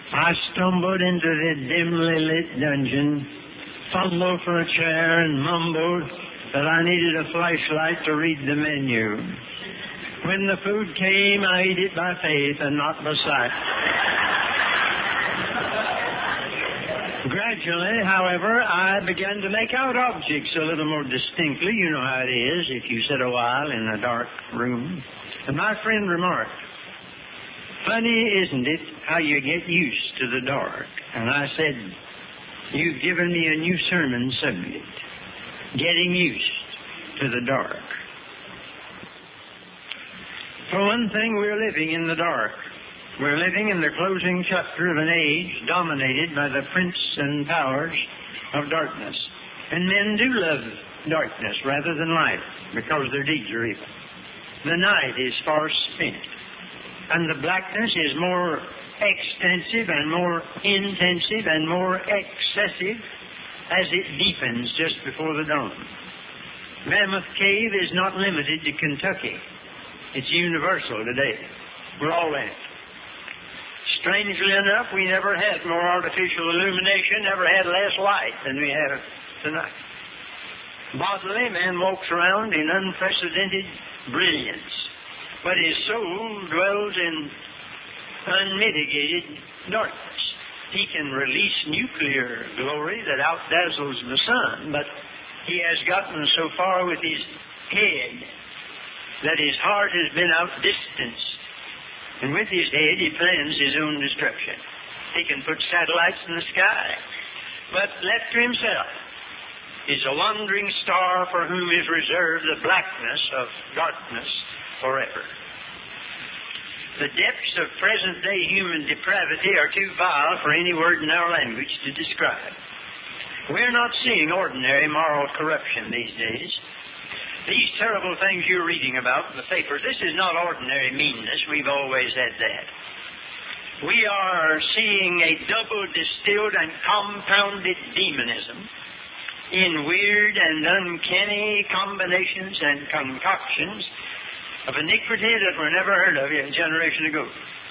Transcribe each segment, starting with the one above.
I stumbled into the dimly lit dungeon, fumbled for a chair, and mumbled that I needed a flashlight to read the menu. When the food came, I ate it by faith and not by sight. Gradually, however, I began to make out objects a little more distinctly. You know how it is if you sit a while in a dark room. And my friend remarked, "Funny, isn't it, how you get used to the dark?" And I said, "You've given me a new sermon subject, getting used to the dark." For one thing, we're living in the dark. We're living in the closing chapter of an age dominated by the prince and powers of darkness. And men do love darkness rather than light because their deeds are evil. The night is far spent, and the blackness is more extensive and more intensive and more excessive as it deepens just before the dawn. Mammoth Cave is not limited to Kentucky. It's universal today. We're all in it. Strangely enough, we never had more artificial illumination, never had less light than we have tonight. Bodily, man walks around in unprecedented brilliance, but his soul dwells in unmitigated darkness. He can release nuclear glory that outdazzles the sun, but he has gotten so far with his head that his heart has been outdistanced. And with his head, he plans his own destruction. He can put satellites in the sky, but left to himself is a wandering star for whom is reserved the blackness of darkness forever. The depths of present-day human depravity are too vile for any word in our language to describe. We're not seeing ordinary moral corruption these days. These terrible things you're reading about in the papers, this is not ordinary meanness. We've always had that. We are seeing a double-distilled and compounded demonism in weird and uncanny combinations and concoctions of iniquity that were never heard of a generation ago.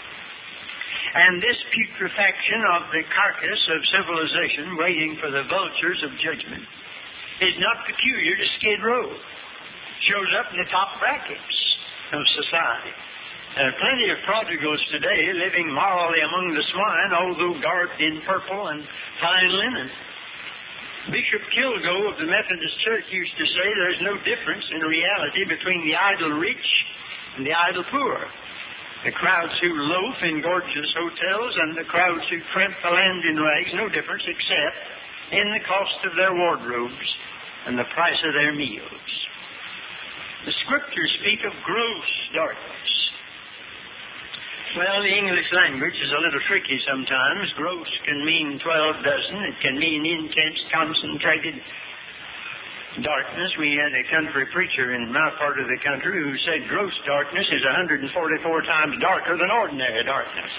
And this putrefaction of the carcass of civilization waiting for the vultures of judgment is not peculiar to Skid Row. Shows up in the top brackets of society. There are plenty of prodigals today living morally among the swine, although garbed in purple and fine linen. Bishop Kilgo of the Methodist Church used to say there's no difference in reality between the idle rich and the idle poor. The crowds who loaf in gorgeous hotels and the crowds who tramp the land in rags, no difference except in the cost of their wardrobes and the price of their meals. The Scriptures speak of gross darkness. Well, the English language is a little tricky sometimes. Gross can mean 12 dozen. It can mean intense, concentrated darkness. We had a country preacher in my part of the country who said gross darkness is 144 times darker than ordinary darkness.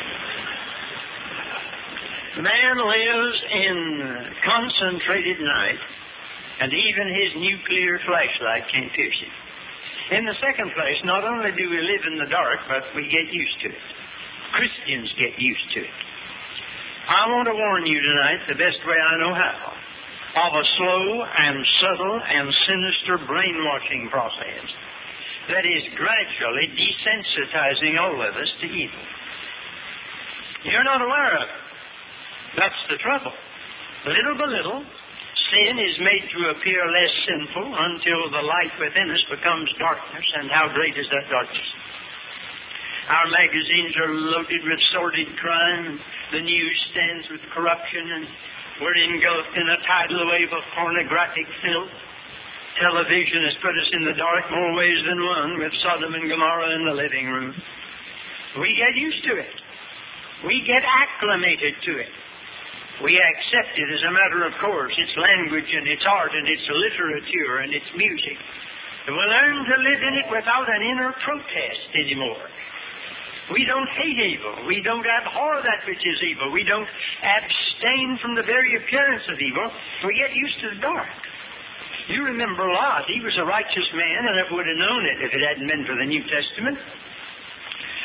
Man lives in concentrated night, and even his nuclear flashlight can't pierce it. In the second place, not only do we live in the dark, but we get used to it. Christians get used to it. I want to warn you tonight, the best way I know how, of a slow and subtle and sinister brainwashing process that is gradually desensitizing all of us to evil. You're not aware of it. That's the trouble. Little by little, sin is made to appear less sinful until the light within us becomes darkness. And how great is that darkness? Our magazines are loaded with sordid crime. The news stands with corruption, and we're engulfed in a tidal wave of pornographic filth. Television has put us in the dark more ways than one, with Sodom and Gomorrah in the living room. We get used to it. We get acclimated to it. We accept it as a matter of course, its language and its art and its literature and its music. And we learn to live in it without an inner protest anymore. We don't hate evil. We don't abhor that which is evil. We don't abstain from the very appearance of evil. We get used to the dark. You remember Lot. He was a righteous man and would have known it if it hadn't been for the New Testament.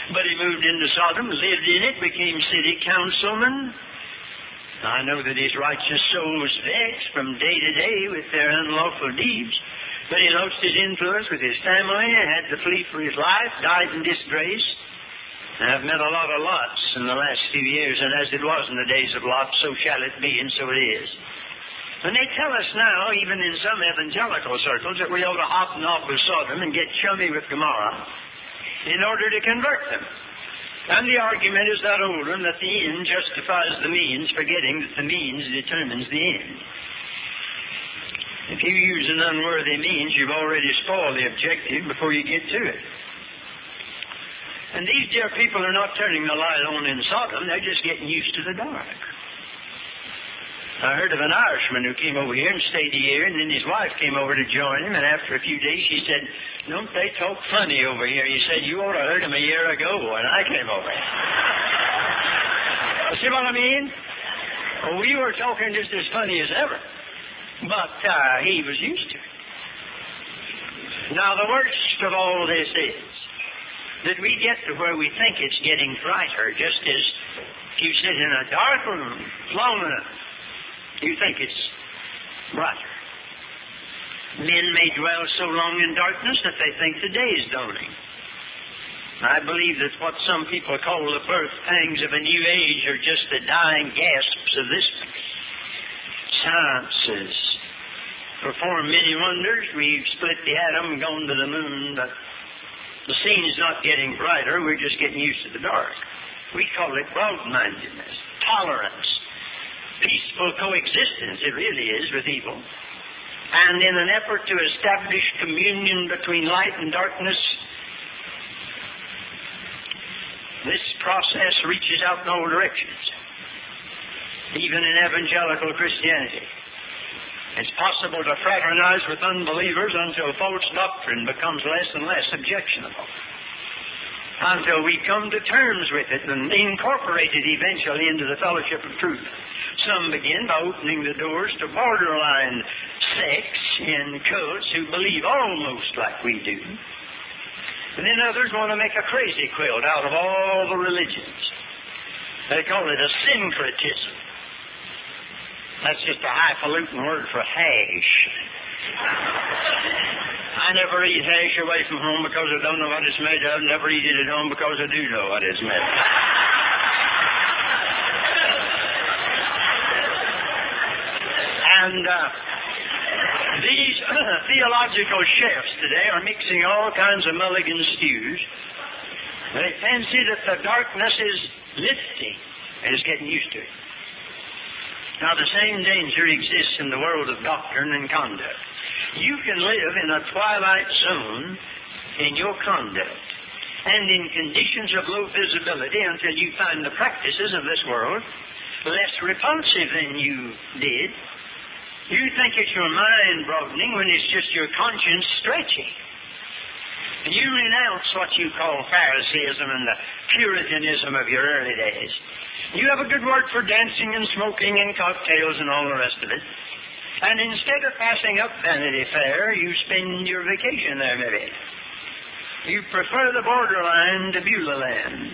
But he moved into Sodom, lived in it, became city councilman. I know that his righteous soul was vexed from day to day with their unlawful deeds, but he lost his influence with his family, had to flee for his life, died in disgrace. I've met a lot of Lots in the last few years, and as it was in the days of Lot, so shall it be, and so it is. And they tell us now, even in some evangelical circles, that we ought to hop and off with Sodom and get chummy with Gomorrah in order to convert them. And the argument is that old one, that the end justifies the means, forgetting that the means determines the end. If you use an unworthy means, you've already spoiled the objective before you get to it. And these dear people are not turning the light on in Sodom, they're just getting used to the dark. I heard of an Irishman who came over here and stayed a year, and then his wife came over to join him, and after a few days she said, "Don't they talk funny over here?" He said, "You ought to have heard him a year ago when I came over." See what I mean? Well, we were talking just as funny as ever, but he was used to it. Now, the worst of all this is that we get to where we think it's getting brighter, just as if you sit in a dark room long enough, you think it's brighter. Men may dwell so long in darkness that they think the day is dawning. I believe that what some people call the birth pangs of a new age are just the dying gasps of this. Science has performed many wonders. We've split the atom, gone to the moon, but the scene is not getting brighter. We're just getting used to the dark. We call it broad-mindedness, tolerance, peaceful coexistence, it really is, with evil. And in an effort to establish communion between light and darkness, this process reaches out in all directions, even in evangelical Christianity. It's possible to fraternize with unbelievers until false doctrine becomes less and less objectionable, until we come to terms with it and incorporate it eventually into the fellowship of truth. Some begin by opening the doors to borderline sects and cults who believe almost like we do. And then others want to make a crazy quilt out of all the religions. They call it a syncretism. That's just a highfalutin word for hash. I never eat hash away from home because I don't know what it's made of. Never eat it at home because I do know what it's made of. And these theological chefs today are mixing all kinds of mulligan stews. They fancy that the darkness is lifting and is getting used to it. Now, the same danger exists in the world of doctrine and conduct. You can live in a twilight zone in your conduct and in conditions of low visibility until you find the practices of this world less repulsive than you did. You think it's your mind broadening when it's just your conscience stretching. And you renounce what you call Phariseeism and the Puritanism of your early days. You have a good word for dancing and smoking and cocktails and all the rest of it. And instead of passing up Vanity Fair, you spend your vacation there, maybe. You prefer the borderline to Beulah Land.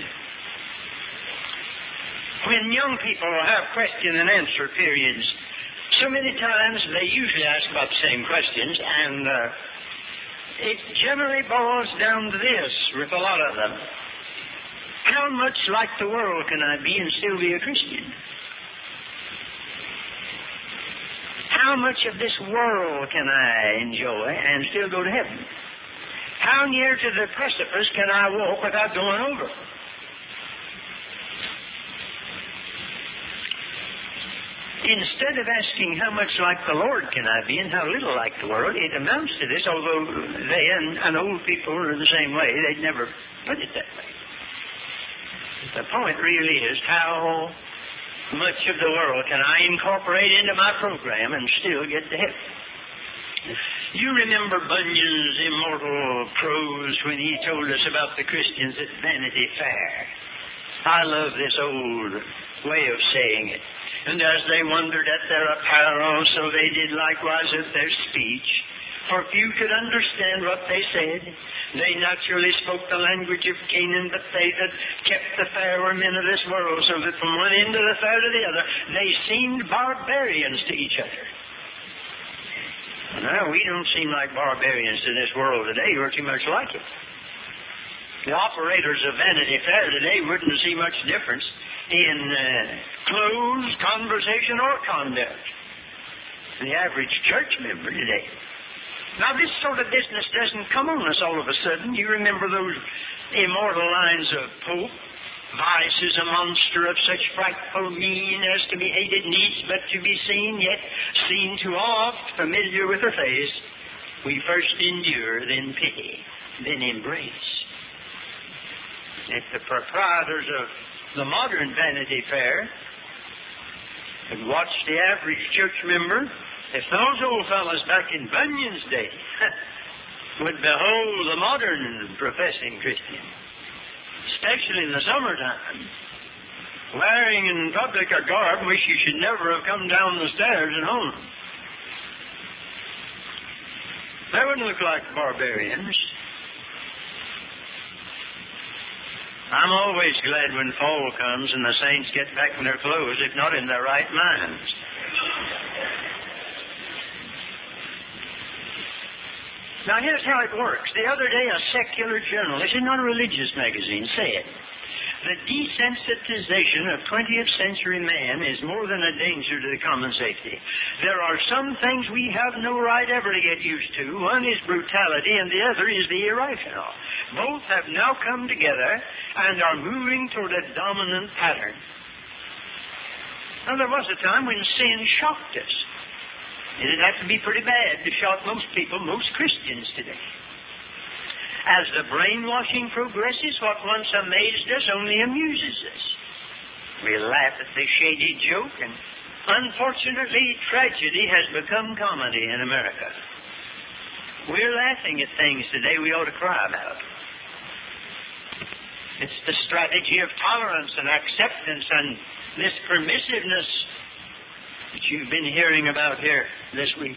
When young people have question and answer periods, so many times they usually ask about the same questions, and it generally boils down to this with a lot of them. How much like the world can I be and still be a Christian? How much of this world can I enjoy and still go to heaven? How near to the precipice can I walk without going over? Instead of asking how much like the Lord can I be and how little like the world, it amounts to this, although they and old people are the same way. They'd never put it that way. The point really is, how much of the world can I incorporate into my program and still get to heaven? You remember Bunyan's immortal prose when he told us about the Christians at Vanity Fair. I love this old way of saying it. And as they wondered at their apparel, so they did likewise at their speech. For few could understand what they said. They naturally spoke the language of Canaan, but they that kept the fair were men of this world, so that from one end of the fair to the other, they seemed barbarians to each other. Now, we don't seem like barbarians to this world today. We're too much like it. The operators of Vanity Fair today wouldn't see much difference in clothes, conversation, or conduct. The average church member today. Now, this sort of business doesn't come on us all of a sudden. You remember those immortal lines of Pope? Vice is a monster of such frightful mien as to be hated needs but to be seen, yet seen too oft, familiar with her face. We first endure, then pity, then embrace. If the proprietors of the modern Vanity Fair had watched the average church member, if those old fellows back in Bunyan's day would behold the modern professing Christian, especially in the summertime, wearing in public a garb which you should never have come down the stairs at home. They wouldn't look like barbarians. I'm always glad when fall comes and the saints get back in their clothes, if not in their right minds. Now, here's how it works. The other day, a secular journal, this is not a religious magazine, said, the desensitization of 20th century man is more than a danger to the common safety. There are some things we have no right ever to get used to. One is brutality, and the other is the irrational. Both have now come together and are moving toward a dominant pattern. Now, there was a time when sin shocked us. It'd have to be pretty bad to shock most people, most Christians today. As the brainwashing progresses, what once amazed us only amuses us. We laugh at the shady joke, and unfortunately, tragedy has become comedy in America. We're laughing at things today we ought to cry about. It's the strategy of tolerance and acceptance and this permissiveness that you've been hearing about here this week.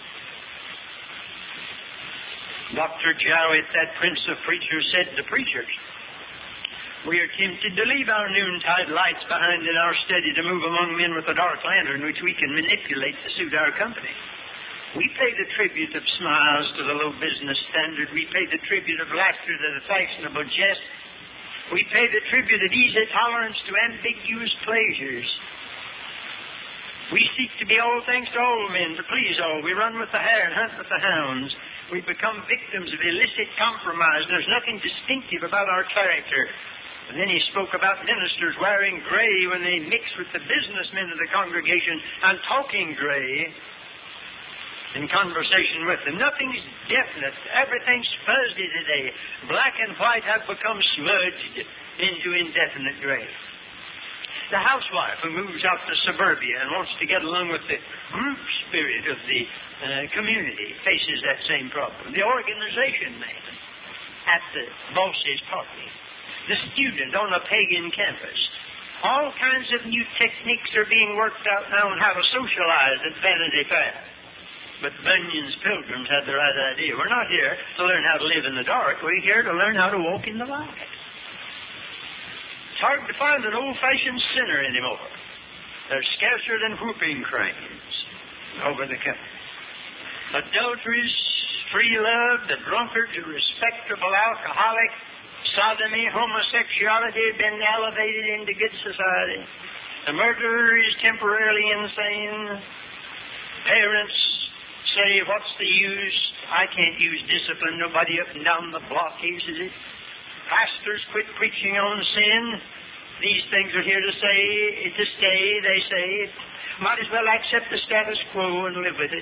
Dr. Jowett, that prince of preachers, said to preachers, we are tempted to leave our noontide lights behind in our study to move among men with a dark lantern which we can manipulate to suit our company. We pay the tribute of smiles to the low business standard. We pay the tribute of laughter to the fashionable jest. We pay the tribute of easy tolerance to ambiguous pleasures. We seek to be all things to all men, to please all. We run with the hare and hunt with the hounds. We become victims of illicit compromise. There's nothing distinctive about our character. And then he spoke about ministers wearing gray when they mix with the businessmen of the congregation and talking gray in conversation with them. Nothing's definite. Everything's fuzzy today. Black and white have become smudged into indefinite gray. The housewife who moves out to suburbia and wants to get along with the group spirit of the community faces that same problem. The organization man at the boss's party. The student on a pagan campus. All kinds of new techniques are being worked out now on how to socialize at Vanity Fair. But Bunyan's pilgrims had the right idea. We're not here to learn how to live in the dark. We're here to learn how to walk in the light. It's hard to find an old-fashioned sinner anymore. They're scarcer than whooping cranes over the country. Adulteries, free love, the drunkard, the respectable alcoholic, sodomy, homosexuality have been elevated into good society. The murderer is temporarily insane. Parents say, what's the use? I can't use discipline. Nobody up and down the block uses it. Pastors quit preaching on sin. These things are here to stay, they say. Might as well accept the status quo and live with it.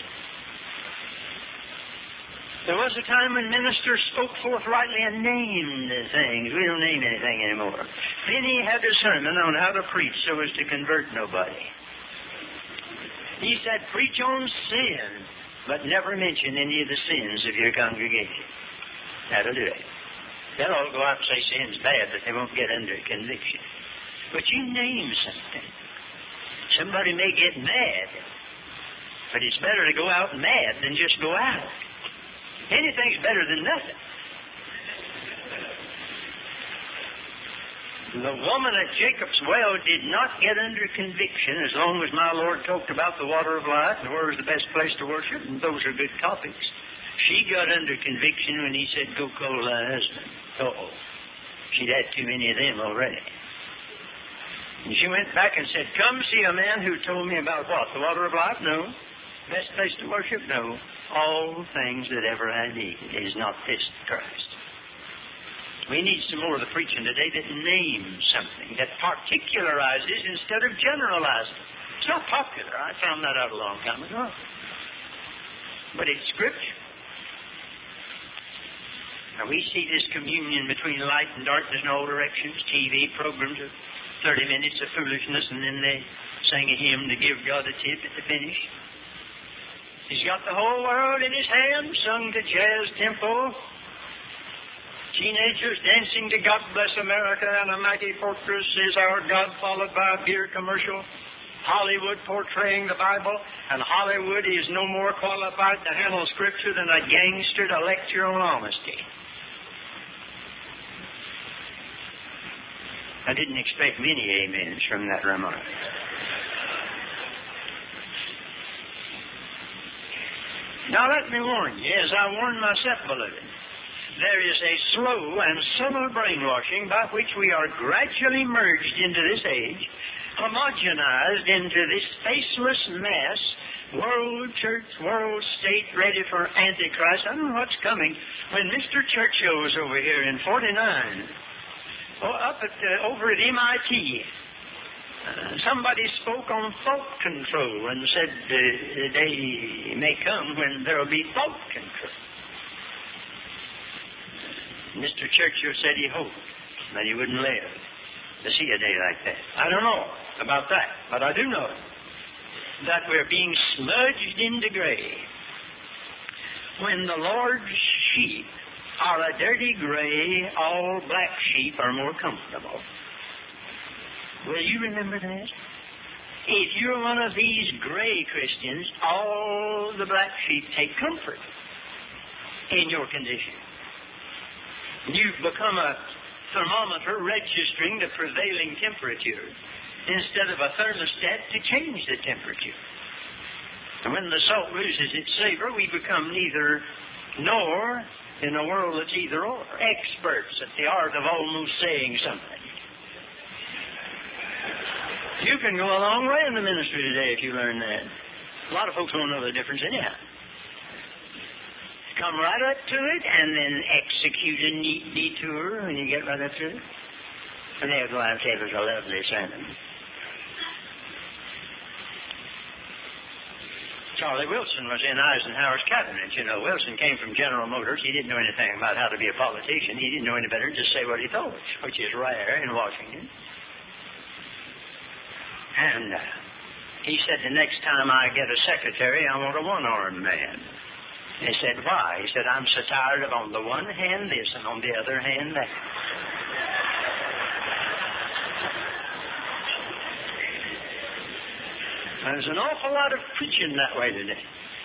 There was a time when ministers spoke forthrightly and named things. We don't name anything anymore. Finney had a sermon on how to preach so as to convert nobody. He said, preach on sin, but never mention any of the sins of your congregation. That'll do it. They'll all go out and say sin's bad, but they won't get under conviction. But you name something. Somebody may get mad, but it's better to go out mad than just go out. Anything's better than nothing. The woman at Jacob's well did not get under conviction as long as my Lord talked about the water of life and where was the best place to worship, and those are good topics. She got under conviction when he said, go call thy husband. Uh-oh. She'd had too many of them already. And she went back and said, come see a man who told me about what? The water of life? No. Best place to worship? No. All things that ever I need. Is not this Christ? We need some more of the preaching today that names something, that particularizes instead of generalizing. It's not popular. I found that out a long time ago. But it's Scripture. Now we see this communion between light and darkness in all directions. TV programs of 30 minutes of foolishness, and then they sang a hymn to give God a tip at the finish. He's got the whole world in his hand, sung to jazz tempo. Teenagers dancing to God Bless America and a Mighty Fortress is Our God, followed by a beer commercial. Hollywood portraying the Bible, and Hollywood is no more qualified to handle Scripture than a gangster to lecture on honesty. I didn't expect many amens from that remark. Now let me warn you, as I warned myself, beloved, there is a slow and subtle brainwashing by which we are gradually merged into this age, homogenized into this faceless mass, world church, world state, ready for Antichrist. I don't know what's coming. When Mr. Churchill was over here in 49, over at MIT, somebody spoke on thought control and said the day may come when there will be thought control. Mr. Churchill said he hoped that he wouldn't live to see a day like that. I don't know about that, but I do know that we're being smudged into gray. When the Lord's sheep are a dirty gray, all black sheep are more comfortable. Will you remember that? If you're one of these gray Christians, all the black sheep take comfort in your condition. You've become a thermometer registering the prevailing temperature instead of a thermostat to change the temperature. And when the salt loses its savor, we become neither nor in a world that's either or. Experts at the art of almost saying something. You can go a long way in the ministry today if you learn that. A lot of folks won't know the difference anyhow. Come right up to it and then execute a neat detour when you get right up to it. And there's why I say it was a lovely sermon. Charlie Wilson was in Eisenhower's cabinet. You know, Wilson came from General Motors. He didn't know anything about how to be a politician. He didn't know any better than just say what he thought, which is rare in Washington. And he said, the next time I get a secretary, I want a one-armed man. He said, why? He said, I'm so tired of on the one hand this and on the other hand that. There's an awful lot of preaching that way today.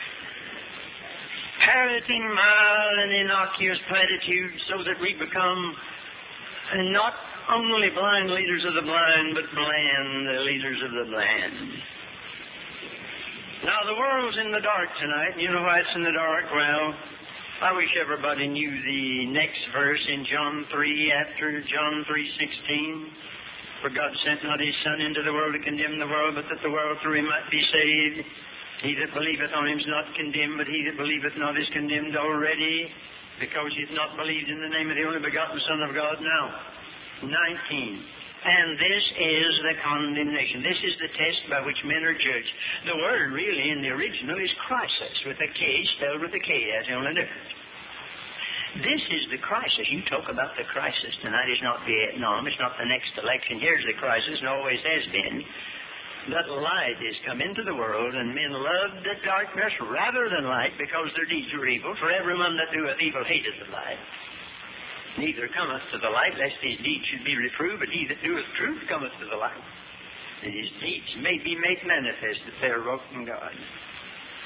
Parroting mild and innocuous platitudes so that we become not only blind leaders of the blind, but bland leaders of the bland. Now, the world's in the dark tonight. You know why it's in the dark? Well, I wish everybody knew the next verse in John 3 after John 3:16. For God sent not His Son into the world to condemn the world, but that the world through Him might be saved. He that believeth on Him is not condemned, but he that believeth not is condemned already, because he hath not believed in the name of the only begotten Son of God. Now, 19. And this is the condemnation. This is the test by which men are judged. The word really in the original is crisis, with a K spelled with a K. That's the only difference. This is the crisis. You talk about the crisis tonight. It's not Vietnam. It's not the next election. Here's the crisis, and always has been. That light is come into the world, and men love the darkness rather than light, because their deeds are evil. For every one that doeth evil hateth the light. Neither cometh to the light, lest his deeds should be reproved, but he that doeth truth cometh to the light, that his deeds may be made manifest that they are wrought in God.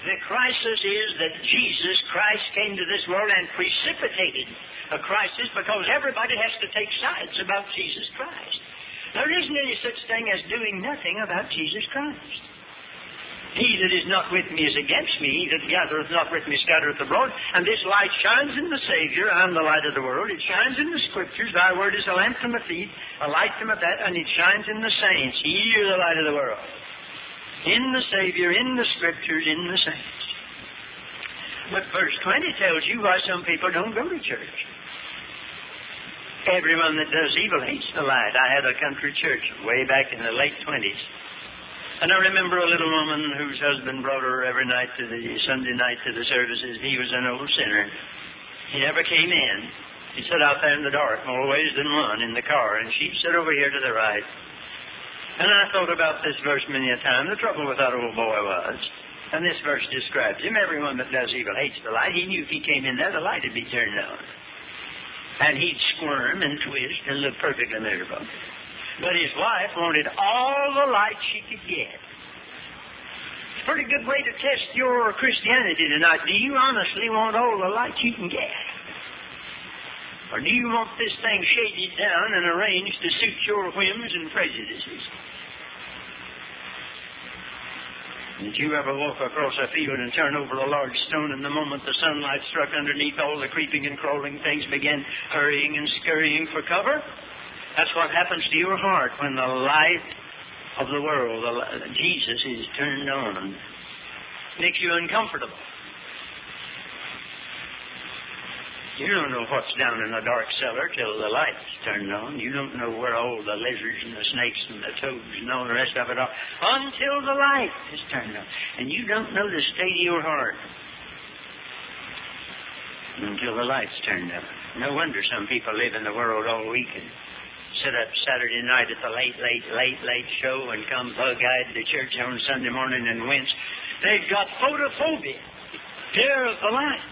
The crisis is that Jesus Christ came to this world and precipitated a crisis because everybody has to take sides about Jesus Christ. There isn't any such thing as doing nothing about Jesus Christ. He that is not with me is against me. He that gathereth not with me scattereth abroad. And this light shines in the Savior. I'm the light of the world. It shines in the Scriptures. Thy word is a lamp to my feet, a light to my path, and it shines in the saints. Ye are the light of the world. In the Savior, in the Scriptures, in the saints. But verse 20 tells you why some people don't go to church. Everyone that does evil hates the light. I had a country church way back in the late 20s. And I remember a little woman whose husband brought her every night to the Sunday night to the services. He was an old sinner. He never came in. He sat out there in the dark more ways than one in the car, and she'd sit over here to the right. And I thought about this verse many a time. The trouble with that old boy was, and this verse describes him, everyone that does evil hates the light. He knew if he came in there, the light would be turned on. And he'd squirm and twist and look perfectly miserable. But his wife wanted all the light she could get. It's a pretty good way to test your Christianity tonight. Do you honestly want all the light you can get? Or do you want this thing shaded down and arranged to suit your whims and prejudices? Did you ever walk across a field and turn over a large stone, and the moment the sunlight struck underneath, all the creeping and crawling things began hurrying and scurrying for cover? That's what happens to your heart when the light of the world, Jesus, is turned on. It makes you uncomfortable. You don't know what's down in the dark cellar till the light's turned on. You don't know where all the lizards and the snakes and the toads and all the rest of it are until the light is turned on. And you don't know the state of your heart until the light's turned on. No wonder some people live in the world all week and sit up Saturday night at the late show and come bug-eyed to church on Sunday morning and wince. They've got photophobia, fear of the light.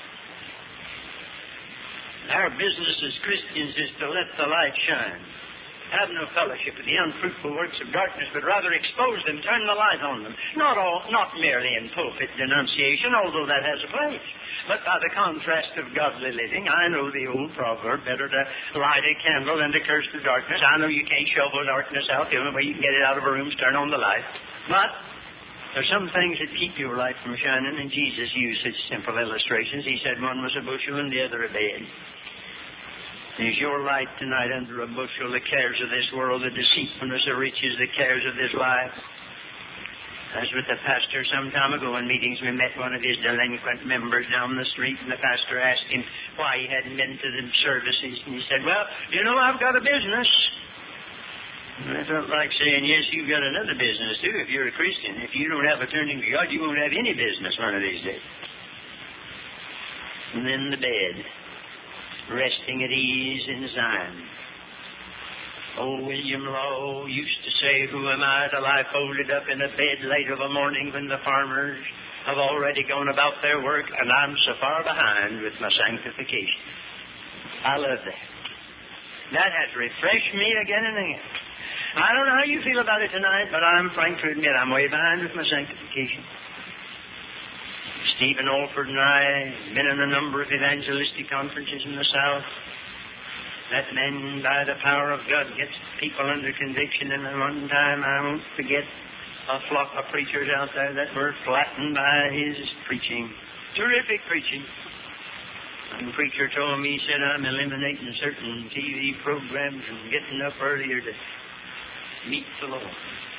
Our business as Christians is to let the light shine. Have no fellowship with the unfruitful works of darkness, but rather expose them, turn the light on them. Not merely in pulpit denunciation, although that has a place, but by the contrast of godly living. I know the old proverb, better to light a candle than to curse the darkness. I know you can't shovel darkness out. The only way you can get it out of a room is turn on the light. But there's some things that keep your light from shining, and Jesus used such simple illustrations. He said one was a bushel and the other a bed. Is your light tonight under a bushel, the cares of this world, the deceitfulness of riches, the cares of this life? As with the pastor some time ago in meetings, we met one of his delinquent members down the street, and the pastor asked him why he hadn't been to the services. And he said, well, I've got a business. And I felt like saying, yes, you've got another business too if you're a Christian. If you don't have a turning to God, you won't have any business one of these days. And then the bed, resting at ease in Zion. Old William Law used to say, who am I to lie folded up in a bed late of a morning when the farmers have already gone about their work and I'm so far behind with my sanctification. I love that. That has refreshed me again and again. I don't know how you feel about it tonight, but I'm frank to admit I'm way behind with my sanctification. Stephen Alford and I have been in a number of evangelistic conferences in the South. That man, by the power of God, gets people under conviction. And at one time, I won't forget a flock of preachers out there that were flattened by his preaching. Terrific preaching. And the preacher told me, he said, I'm eliminating certain TV programs and getting up earlier to meet the Lord.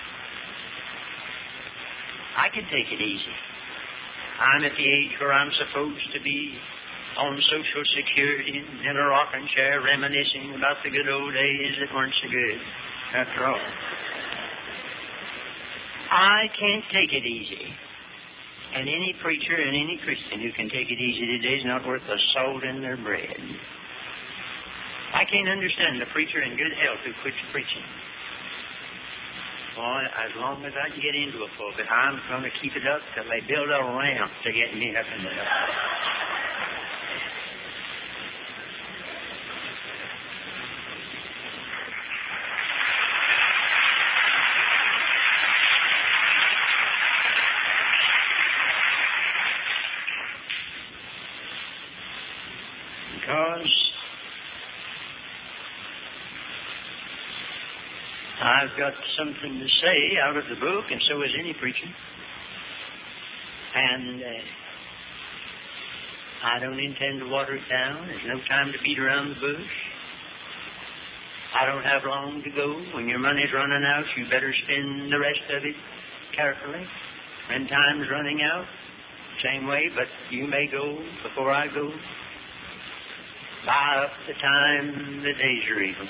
I can take it easy. I'm at the age where I'm supposed to be on Social Security in a rocking chair reminiscing about the good old days that weren't so good, after all. I can't take it easy. And any preacher and any Christian who can take it easy today is not worth a salt in their bread. I can't understand a preacher in good health who quits preaching. Boy, as long as I can get into a pulpit, I'm going to keep it up till they build a ramp to get me up in there. I've got something to say out of the book, and so is any preacher. And I don't intend to water it down. There's no time to beat around the bush. I don't have long to go. When your money's running out, you better spend the rest of it carefully. When time's running out, same way, but you may go before I go. Buy up the time the days are evil.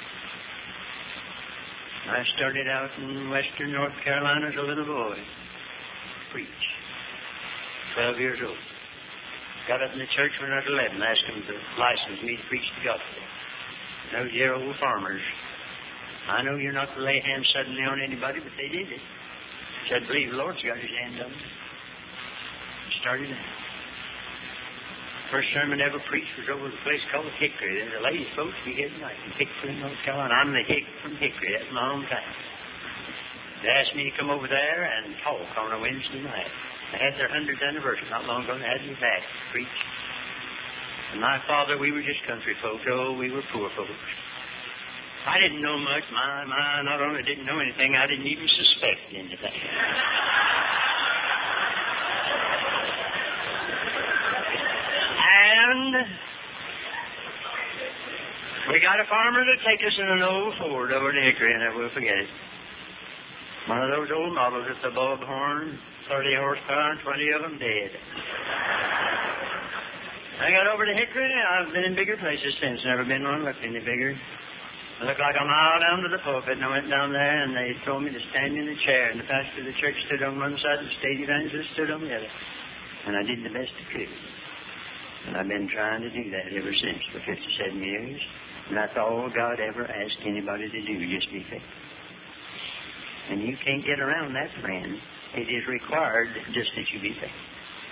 I started out in western North Carolina as a little boy. Preach. 12 years old. Got up in the church when I was 11. Asked them to license me to preach the gospel. Those dear old farmers. I know you're not to lay hands suddenly on anybody, but they did it. Said, believe the Lord's got his hand on me. Started out. First sermon I ever preached was over at a place called Hickory. There's a lady supposed to be here tonight in Hickory, North Carolina. I'm the Hick from Hickory. That's my hometown. They asked me to come over there and talk on a Wednesday night. They had their 100th anniversary not long ago, and they had me back to preach. And my father, we were just country folks. Oh, we were poor folks. I didn't know much. My not only didn't know anything, I didn't even suspect anything. And we got a farmer to take us in an old Ford over to Hickory, and I will forget it. One of those old models with the bulb horn, 30 horsepower, and 20 of them dead. I got over to Hickory. I've been in bigger places since. Never been one looked any bigger. I looked like a mile down to the pulpit, and I went down there, and they told me to stand in a chair, and the pastor of the church stood on one side, and the state evangelist stood on the other. And I did the best I could. And I've been trying to do that ever since for 57 years. And that's all God ever asked anybody to do, just be faithful. And you can't get around that, friend. It is required just that you be faithful.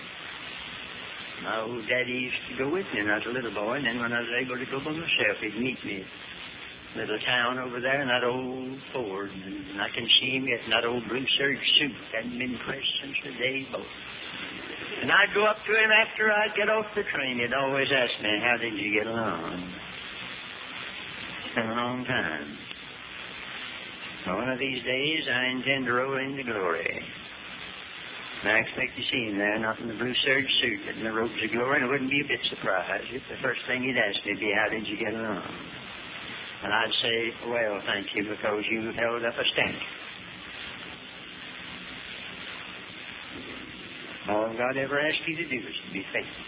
My old daddy used to go with me when I was a little boy, and then when I was able to go by myself, he'd meet me at a little town over there in that old Ford. And I can see him getting that old blue serge suit. Hadn't been pressed since the day he bought it. And I'd go up to him after I'd get off the train. He'd always ask me, how did you get along? It's been a long time. Well, one of these days, I intend to roll into glory. And I expect to see him there, not in the blue serge suit, but in the robes of glory, and I wouldn't be a bit surprised if the first thing he'd ask me would be, how did you get along? And I'd say, well, thank you, because you held up a standard. All God ever asked you to do is to be faithful.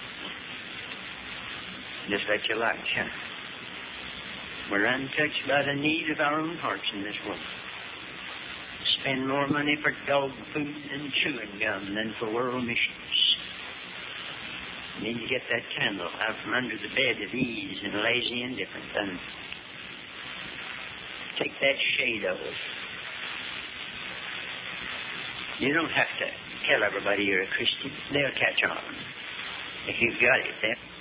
Just let your light shine. We're untouched by the need of our own hearts in this world. Spend more money for dog food and chewing gum than for world missions. You need to get that candle out from under the bed of ease and lazy indifference and take that shade off. You don't have to tell everybody you're a Christian. They'll catch on. If you've got it,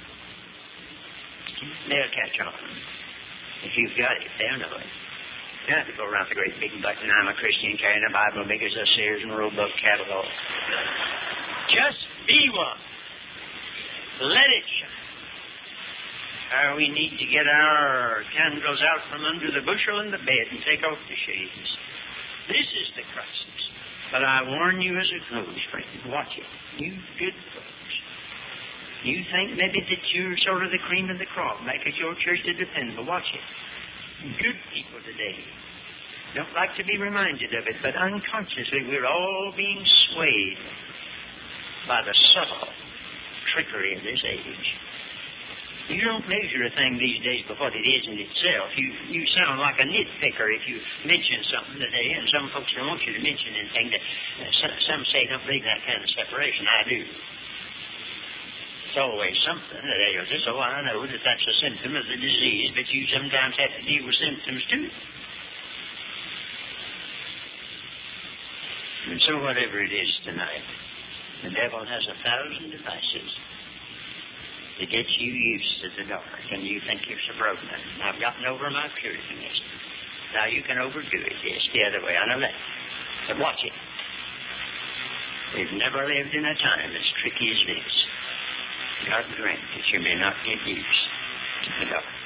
they'll catch on. If you've got it, they'll know it. You don't have to go around with a great big button, I'm a Christian, carrying a Bible big as a Sears and Roebuck catalog. Just be one. Let it shine. We need to get our candles out from under the bushel in the bed and take off the shades. This is the crisis. But I warn you as a close, friend, watch it. You good folks. You think maybe that you're sort of the cream of the crop, back at your church to depend, but watch it. Good people today don't like to be reminded of it, but unconsciously we're all being swayed by the subtle trickery of this age. You don't measure a thing these days by what it is in itself. You sound like a nitpicker if you mention something today, and some folks don't want you to mention anything. Some say don't believe that kind of separation. I do. It's always something that ails us. Oh, I know that that's a symptom of the disease, but you sometimes have to deal with symptoms too. And so whatever it is tonight, the devil has 1,000 devices to get you used to the dark, and you think you're suburban. I've gotten over my Puritanism. Now you can overdo it, yes, the other way, I know that. But watch it. We've never lived in a time as tricky as this. God grant that you may not get used to the dark.